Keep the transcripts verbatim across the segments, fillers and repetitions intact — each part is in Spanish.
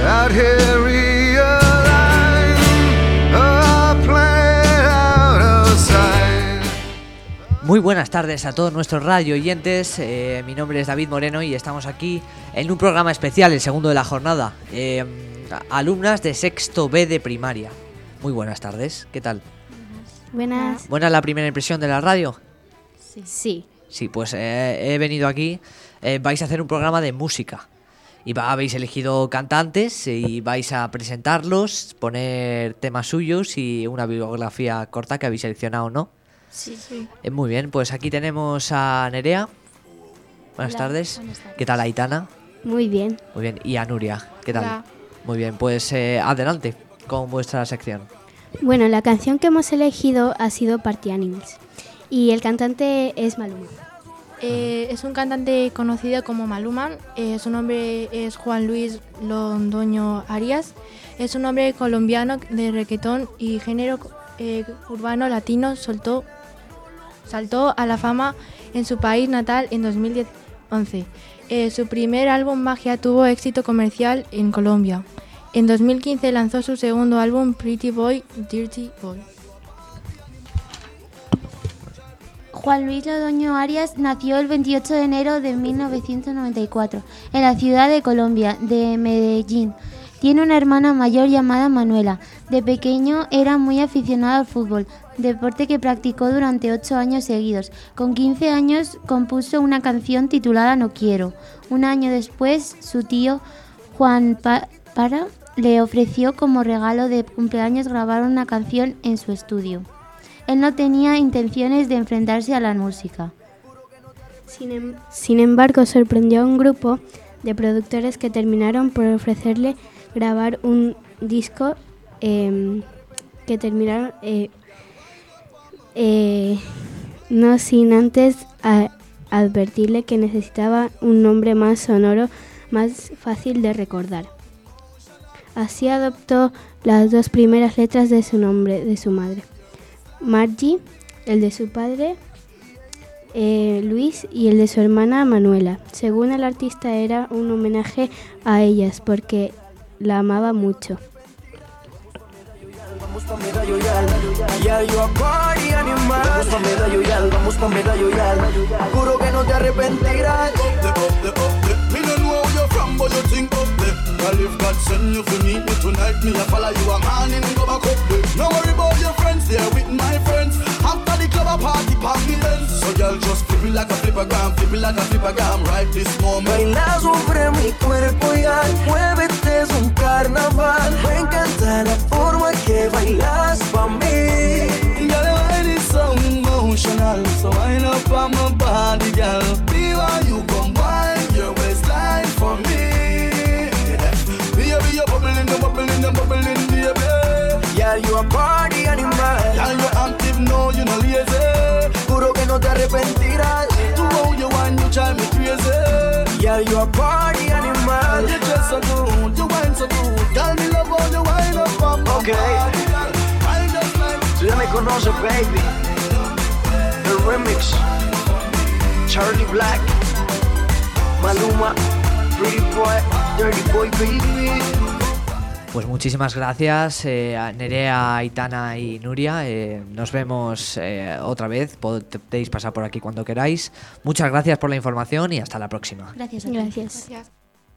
out here realign, a planet out of sight. Muy buenas tardes a todos nuestros radio oyentes, eh, mi nombre es David Moreno y estamos aquí en un programa especial, el segundo de la jornada, eh, alumnas de sexto B de primaria. Muy buenas tardes, ¿qué tal? Buenas. ¿Buena la primera impresión de la radio? Sí. Sí. Sí, pues eh, he venido aquí, eh, vais a hacer un programa de música y va, habéis elegido cantantes y vais a presentarlos, poner temas suyos y una biografía corta que habéis seleccionado, ¿no? Sí, sí. Eh, muy bien, pues aquí tenemos a Nerea. Buenas, Hola, tardes. buenas tardes. ¿Qué tal, Aitana? Muy bien. Muy bien. Y a Nuria, ¿qué tal? Hola. Muy bien, pues eh, adelante con vuestra sección. Bueno, la canción que hemos elegido ha sido Party Animals y el cantante es Maluma. Eh, es un cantante conocido como Maluma, eh, su nombre es Juan Luis Londoño Arias, es un hombre colombiano de reggaetón y género eh, urbano latino, soltó, saltó a la fama en su país natal en dos mil once. Eh, su primer álbum Magia tuvo éxito comercial en Colombia. En dos mil quince lanzó su segundo álbum Pretty Boy, Dirty Boy. Juan Luis Londoño Arias nació el veintiocho de enero de mil novecientos noventa y cuatro en la ciudad de Colombia, de Medellín. Tiene una hermana mayor llamada Manuela. De pequeño era muy aficionado al fútbol, deporte que practicó durante ocho años seguidos. Con quince años compuso una canción titulada No Quiero. Un año después, su tío Juan pa- Para le ofreció como regalo de cumpleaños grabar una canción en su estudio. Él no tenía intenciones de enfrentarse a la música. Sin, em- sin embargo, sorprendió a un grupo de productores que terminaron por ofrecerle grabar un disco eh, que terminaron eh, eh, no sin antes a- advertirle que necesitaba un nombre más sonoro, más fácil de recordar. Así adoptó las dos primeras letras de su nombre, de su madre. Margie, el de su padre, eh, Luis, y el de su hermana Manuela. Según el artista era un homenaje a ellas porque la amaba mucho. Vamos pa' Medallo Yal, ya yo a party animal. Vamos pa' Medallo Yal, vamos pa' Medallo Yal. Juro que no te arrepentirás. Up there, up there, up there. Me don't know where you're from, but you think up there. Well, if God send you to meet me tonight, me a follow you a man and go back up there. No worry about your friends, they're with my friends. After the club a party, party then. So girl, just flip it like a flippergram, flip it like a flippergram right this moment. Baila sobre mi cuerpo ya, muévete, es un carnaval. Me encanta la forma que bailas pa' mí. Girl, your body is so emotional, so wind up on my body, girl. Be while you come wind your waistline for me. Baby, you're bubbling, you're bubbling, you're bubbling, baby. Yeah, you a party animal. Yeah, you're active, no, you're not lazy. Juro que no te arrepentirás. To how you want, you drive me crazy. Yeah, you a party animal. You dress so good, you wine so good. Girl, me love how you wine up on my Okay. body, girl. I just like Tú ya me conoces, baby. El remix. Charlie Black. Maluma. Pretty Boy. Dirty Boy, baby. Pues muchísimas gracias eh, a Nerea, Aitana y Nuria. Eh, nos vemos eh, otra vez. Podéis pasar por aquí cuando queráis. Muchas gracias por la información y hasta la próxima. Gracias a ti. Gracias. Gracias.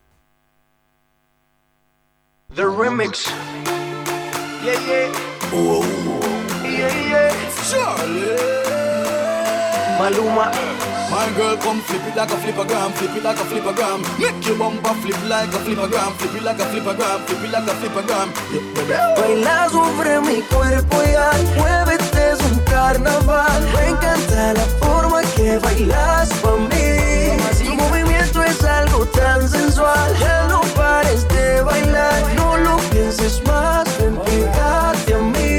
The remix. Yeah, yeah. oh, Yeah, yeah. Charlie. Maluma. My girl, come flip it like a flippergram, flip it like a flippergram. Make your bumper flip like a flippergram, flip it like a flippergram, flip it like a flippergram. Baila sobre mi cuerpo ya, muévete, es un carnaval. Me encanta la forma que bailas pa' mí. Tu movimiento es algo tan sensual. Ya no pares de bailar, no lo pienses más, ven, pégate a mí.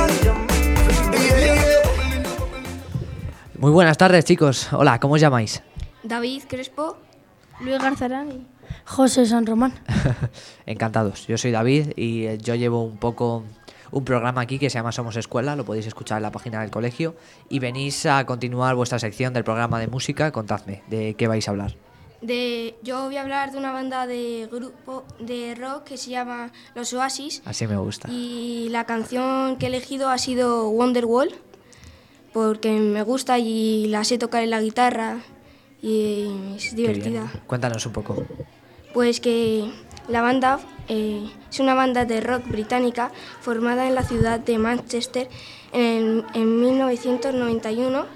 Muy buenas tardes, chicos. Hola, ¿cómo os llamáis? David Crespo. Luis Garzarani. José San Román. Encantados. Yo soy David y eh, yo llevo un poco un programa aquí que se llama Somos Escuela, lo podéis escuchar en la página del colegio y venís a continuar vuestra sección del programa de música. Contadme, ¿de qué vais a hablar? De, yo voy a hablar de una banda de grupo de rock que se llama Los Oasis. Así me gusta. Y la canción que he elegido ha sido Wonderwall, porque me gusta y la sé tocar en la guitarra y es Qué divertida. bien. Cuéntanos un poco. Pues que la banda eh, es una banda de rock británica formada en la ciudad de Manchester en, en mil novecientos noventa y uno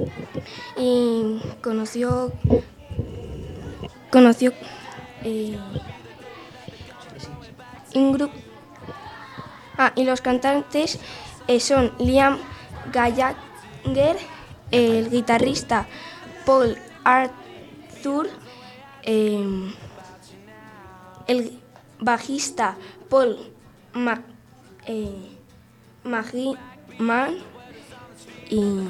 y conoció conoció eh, un grupo. Ah, y los cantantes eh, son Liam Gallagher, el guitarrista Paul Arthur, eh, el bajista Paul Mac, eh, Magiman y,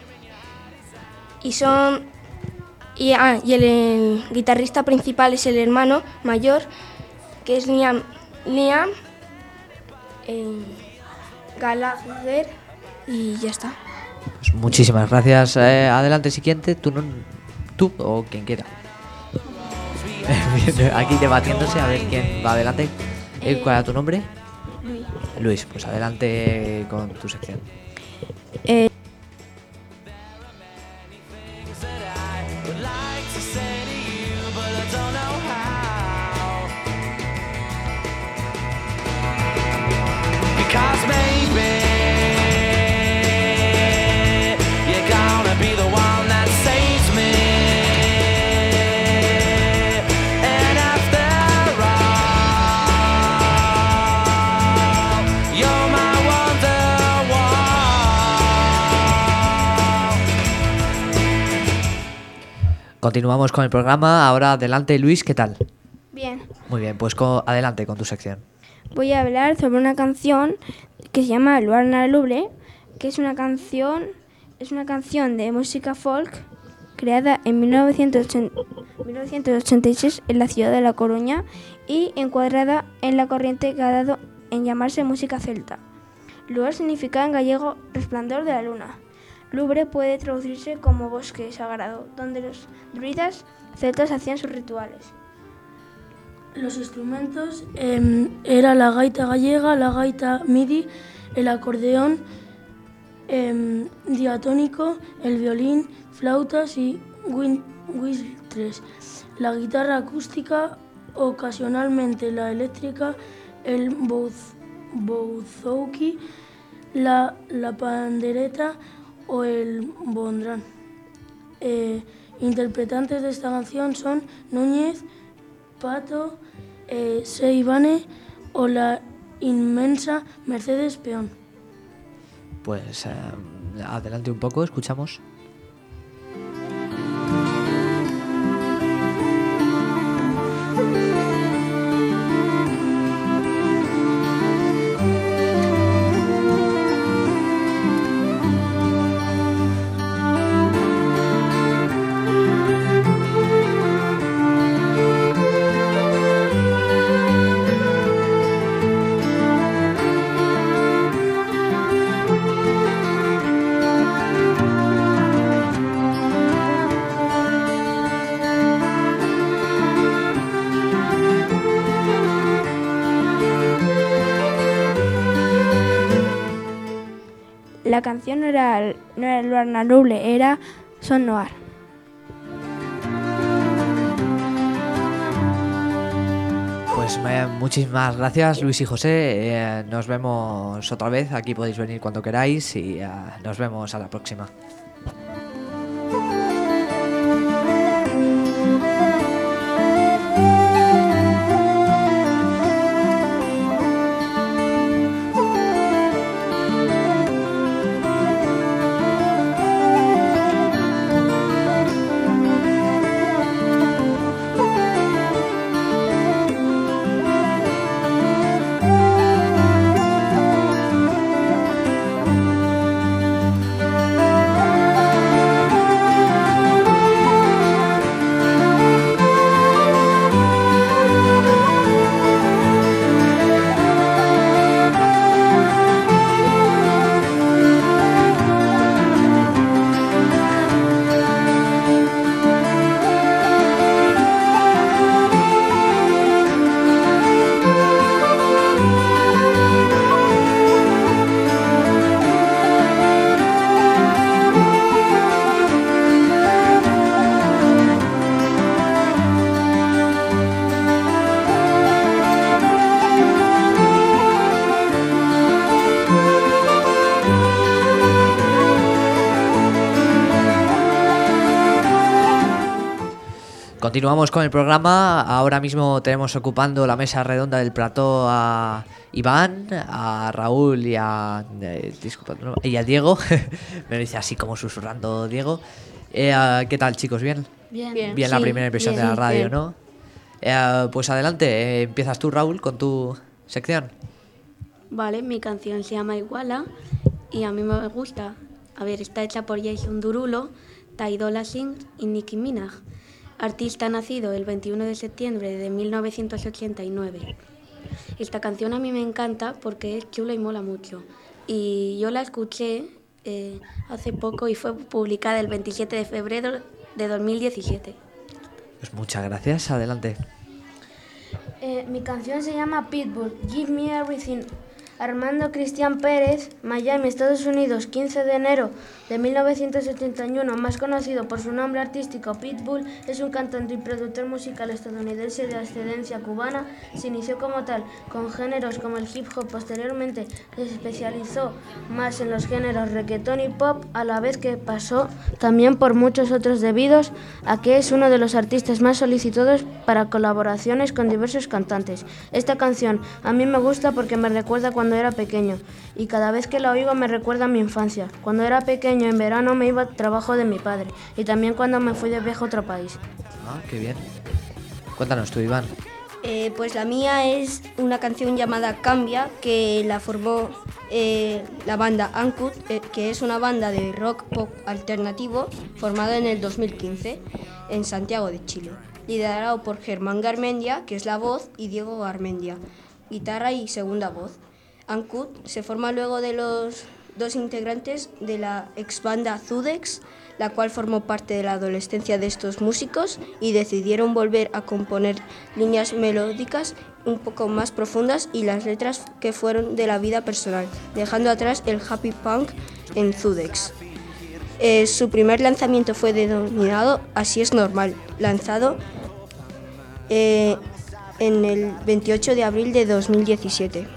y son y, ah, y el, el guitarrista principal es el hermano mayor, que es Liam Liam eh, Gallagher, y ya está. Pues muchísimas gracias. Eh, adelante, siguiente. Tú, no, tú o quien quiera. Aquí debatiéndose a ver quién va adelante. Eh, ¿Cuál era tu nombre? Luis. Luis, pues adelante con tu sección. Eh, Because maybe you're gonna be the one that saves me. And after all, you're my Wonderwall. Continuamos con el programa. Ahora adelante, Luis, ¿qué tal? Bien, Muy bien, pues co- adelante con tu sección. voy a hablar sobre una canción que se llama Luarna Lubre, que es una canción, es una canción de música folk creada en mil novecientos ochenta y seis en la ciudad de La Coruña y encuadrada en la corriente que ha dado en llamarse música celta. Luar significa en gallego resplandor de la luna. Lubre puede traducirse como bosque sagrado, donde los druidas celtas hacían sus rituales. Los instrumentos eh, era la gaita gallega, la gaita midi, el acordeón eh, diatónico, el violín, flautas y win- whistles, la guitarra acústica, ocasionalmente la eléctrica, el bouz- bouzouki, la, la pandereta o el bondrán. Eh, interpretantes de esta canción son Núñez, Pato, eh, Seivane o la inmensa Mercedes Peón. Pues eh, adelante un poco, escuchamos. La canción no era, no era Luarna Lubre, era Son Noir. Pues eh, muchísimas gracias, Luis y José. Eh, nos vemos otra vez. Aquí podéis venir cuando queráis y eh, nos vemos a la próxima. Continuamos con el programa. Ahora mismo tenemos ocupando la mesa redonda del plató a Iván, a Raúl y a eh, disculpa, no, y a Diego. Me lo dice así como susurrando Diego. Eh, ¿Qué tal, chicos? ¿Bien? Bien. Bien, Bien. la Sí, primera impresión bien, de la radio, bien. ¿no? Eh, pues adelante, eh, empiezas tú, Raúl, con tu sección. Vale, mi canción se llama Iguala y a mí me gusta. A ver, está hecha por Jason Derulo, Ty Dolla Sign y Nicki Minaj. Artista nacido el veintiuno de septiembre de mil novecientos ochenta y nueve. Esta canción a mí me encanta porque es chula y mola mucho. Y yo la escuché eh, hace poco y fue publicada el veintisiete de febrero de dos mil diecisiete. Pues muchas gracias, adelante. Eh, mi canción se llama Pitbull, Give Me Everything. Armando Cristian Pérez, Miami, Estados Unidos, quince de enero de mil novecientos ochenta y uno, más conocido por su nombre artístico Pitbull, es un cantante y productor musical estadounidense de ascendencia cubana. Se inició como tal con géneros como el hip hop. Posteriormente se especializó más en los géneros reggaetón y pop, a la vez que pasó también por muchos otros debidos a que es uno de los artistas más solicitados para colaboraciones con diversos cantantes. Esta canción a mí me gusta porque me recuerda cuando era pequeño y cada vez que la oigo me recuerda a mi infancia. Cuando era pequeño en verano me iba al trabajo de mi padre y también cuando me fui de viaje a otro país. Ah, qué bien. Cuéntanos tú, Iván. Eh, pues la mía es una canción llamada Cambia, que la formó eh, la banda Ankut, eh, que es una banda de rock pop alternativo formada en el dos mil quince en Santiago de Chile, liderado por Germán Garmendia, que es la voz, y Diego Garmendia, guitarra y segunda voz. Ankut se forma luego de los dos integrantes de la ex banda Zudex, la cual formó parte de la adolescencia de estos músicos, y decidieron volver a componer líneas melódicas un poco más profundas y las letras que fueron de la vida personal, dejando atrás el happy punk en Zudex. Eh, su primer lanzamiento fue denominado Así es normal, lanzado eh, en el veintiocho de abril de dos mil diecisiete.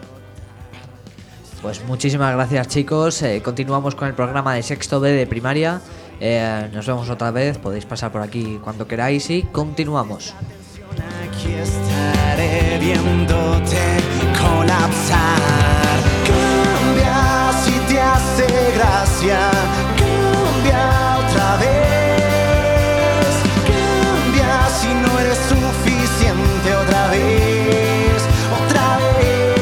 Pues muchísimas gracias, chicos. Eh, continuamos con el programa de sexto B de primaria. Eh, nos vemos otra vez. Podéis pasar por aquí cuando queráis y continuamos. Aquí estaré viéndote colapsar. Cambia si te hace gracia. Cambia otra vez. Cambia si no eres suficiente otra vez. Otra vez.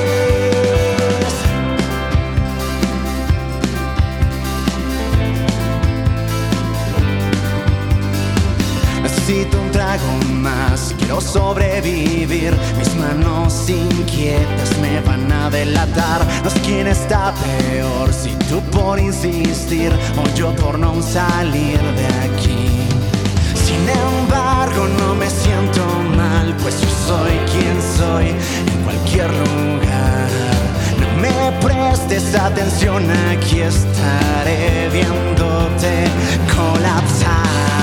Necesito un trago más, quiero sobrevivir. Mis manos inquietas me van a delatar. No sé quién está peor, si tú por insistir o yo por no salir de aquí. Sin embargo no me siento mal, pues yo soy quien soy en cualquier lugar. No me prestes atención, aquí estaré viéndote colapsar.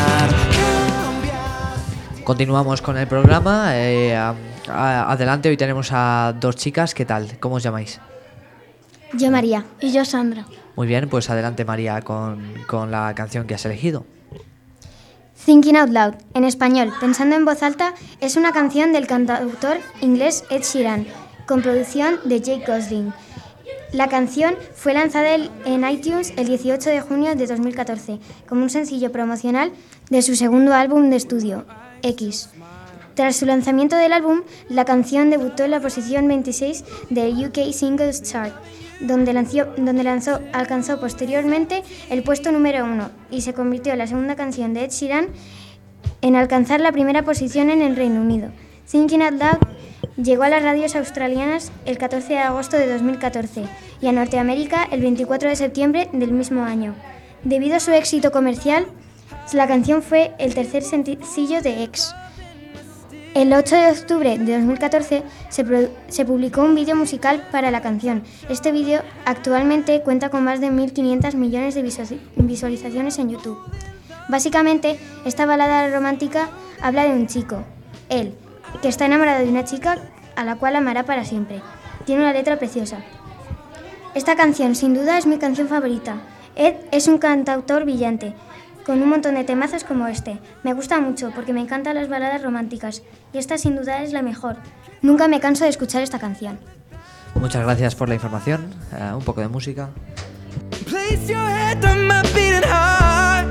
Continuamos con el programa. Eh, a- a- adelante, hoy tenemos a dos chicas. ¿Qué tal? ¿Cómo os llamáis? Yo María. Y yo Sandra. Muy bien, pues adelante, María, con, con la canción que has elegido. Thinking Out Loud, en español, Pensando en voz alta, es una canción del cantautor inglés Ed Sheeran, con producción de Jake Gosling. La canción fue lanzada el- en iTunes el dieciocho de junio de dos mil catorce como un sencillo promocional de su segundo álbum de estudio, X. Tras su lanzamiento del álbum, la canción debutó en la posición veintiséis del U K Singles Chart, donde, lanzó, donde lanzó, alcanzó posteriormente el puesto número uno y se convirtió en la segunda canción de Ed Sheeran en alcanzar la primera posición en el Reino Unido. Thinking Out Loud llegó a las radios australianas el catorce de agosto de dos mil catorce y a Norteamérica el veinticuatro de septiembre del mismo año. Debido a su éxito comercial, la canción fue el tercer sencillo de X. El ocho de octubre de dos mil catorce se, pro- se publicó un vídeo musical para la canción. Este vídeo actualmente cuenta con más de mil quinientos millones de visu- visualizaciones en YouTube. Básicamente, esta balada romántica habla de un chico, él, que está enamorado de una chica a la cual amará para siempre. Tiene una letra preciosa. Esta canción, sin duda, es mi canción favorita. Ed es un cantautor brillante. con un montón de temazos como este. Me gusta mucho porque me encantan las baladas románticas y esta sin duda es la mejor. Nunca me canso de escuchar esta canción. Muchas gracias por la información. Uh, un poco de música. Place your head on my beating heart.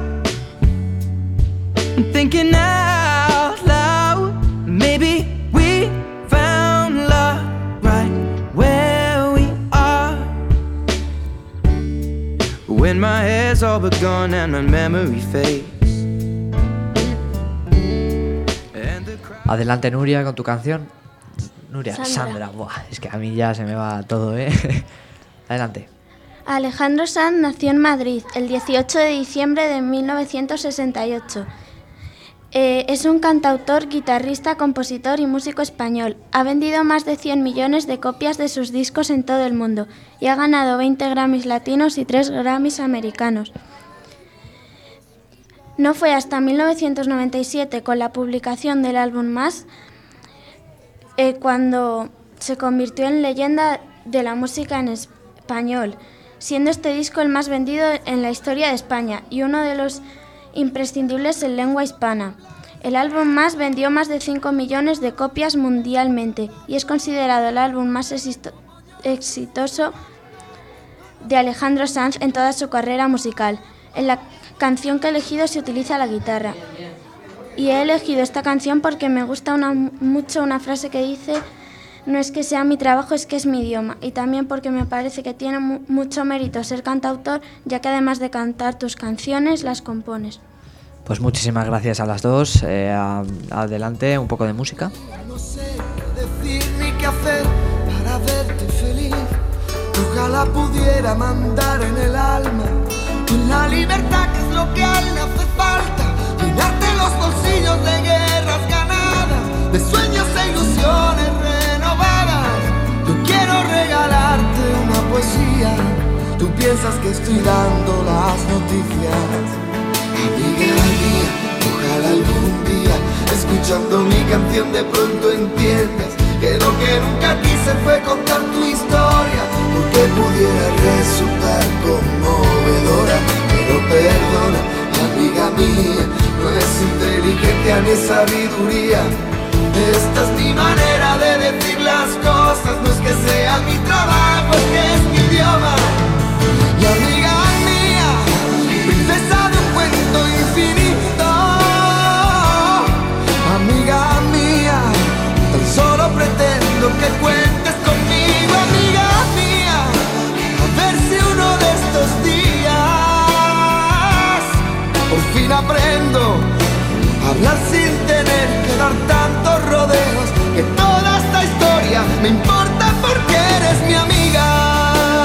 I'm thinking out loud. Maybe we found love right where we are. When my hair's all but gone and my memory fades. Adelante, Nuria, con tu canción. Nuria, Sandra. Sandra. Buah, es que a mí ya se me va todo, ¿eh? Adelante. Alejandro Sanz nació en Madrid el dieciocho de diciembre de mil novecientos sesenta y ocho. Eh, es un cantautor, guitarrista, compositor y músico español. Ha vendido más de cien millones de copias de sus discos en todo el mundo y ha ganado veinte Grammys latinos y tres Grammys americanos. No fue hasta mil novecientos noventa y siete, con la publicación del álbum Más, eh, cuando se convirtió en leyenda de la música en español, siendo este disco el más vendido en la historia de España y uno de los imprescindibles en lengua hispana. El álbum Más vendió más de cinco millones de copias mundialmente y es considerado el álbum más exito- exitoso de Alejandro Sanz en toda su carrera musical. En la canción que he elegido se utiliza la guitarra. Y he elegido esta canción porque me gusta una, mucho una frase que dice: no es que sea mi trabajo, es que es mi idioma. Y también porque me parece que tiene mu- mucho mérito ser cantautor, ya que además de cantar tus canciones, las compones. Pues muchísimas gracias a las dos. Eh, a- adelante, un poco de música. No sé qué decir ni qué hacer para verte feliz. Ojalá pudiera mandar en el alma en la libertad, que es lo que a él le hace falta. Llenarte los bolsillos de guerras ganadas, de sueños e ilusiones renovadas. Yo quiero regalarte una poesía. Tú piensas que estoy dando las noticias. Amiga mía, ojalá algún día, escuchando mi canción, de pronto entiendas que lo que nunca quise fue contar tu historia, porque pudiera resultar conmovedora. Pero perdona, amiga mía, no es inteligencia ni sabiduría. Esta es mi manera de decir las cosas, no es que sea mi trabajo, es que es mi idioma. Y amiga mía, princesa de un cuento infinito, amiga mía, tan solo pretendo que cuentes conmigo, amiga mía, a ver si uno de estos días por fin aprendo a hablar sin tener que dar tantos rodeos, que toda esta historia me importa porque eres mi amiga.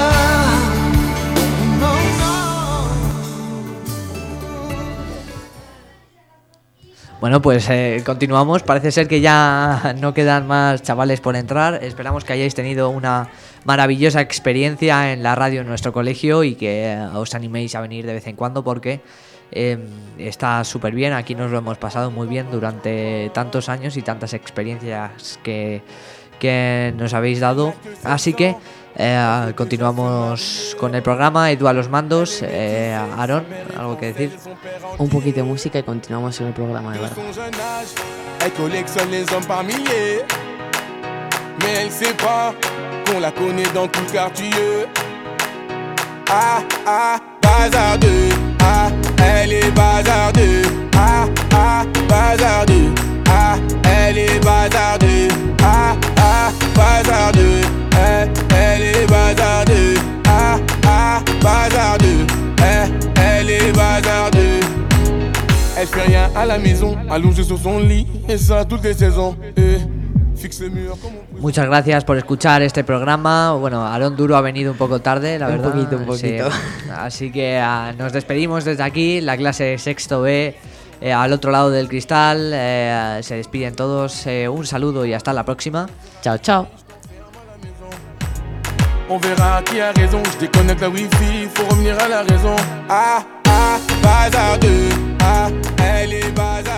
Bueno, pues eh, continuamos. Parece ser que ya no quedan más chavales por entrar. Esperamos que hayáis tenido una maravillosa experiencia en la radio en nuestro colegio y que eh, os animéis a venir de vez en cuando, porque eh, está súper bien. Aquí nos lo hemos pasado muy bien durante tantos años y tantas experiencias que, que nos habéis dado. Así que eh, continuamos con el programa. Edu a los mandos. eh, Aaron, ¿algo que decir? Un poquito de música y continuamos con el programa, de verdad. Elle collectionne les hommes par milliers, mais elle sait pas qu'on la connaît dans tout le quartier. Ah ah, bazardeux, ah, elle est bazardeux, ah ah, bazardeux, ah, elle est bazardeux, ah ah, bazardeux, eh, elle est bazardeux, ah ah, bazardeux, eh, elle est bazardeux. Elle fait rien à la maison, allongée sur son lit, et ça toutes les saisons. Eh, fixe le mur comme on... Muchas gracias por escuchar este programa. Bueno, Aaron Duro ha venido un poco tarde, la Un verdad. poquito, un poquito. Sí. Así que uh, nos despedimos desde aquí, la clase sexto B, eh, al otro lado del cristal. Eh, se despiden todos. Eh, un saludo y hasta la próxima. Chao, chao. On verra qui a raison, je déconnecte la wifi, faut revenir à la raison. Ah ah, bazardeux, ah, elle est bazardeux.